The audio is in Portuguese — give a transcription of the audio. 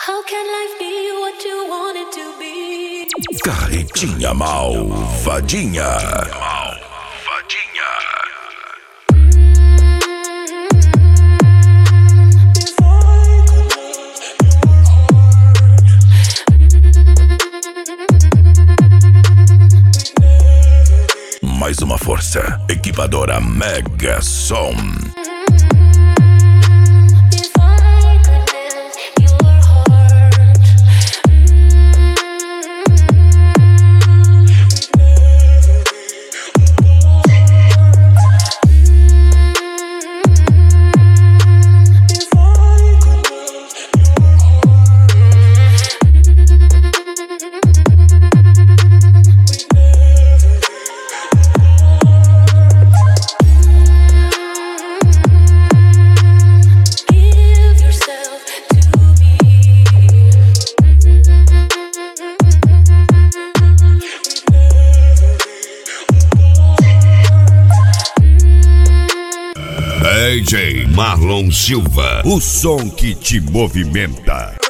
How can life be what you want it to be? Carretinha malvadinha. Mais uma força, equipadora Mega Som. DJ Marlon Silva, o som que te movimenta.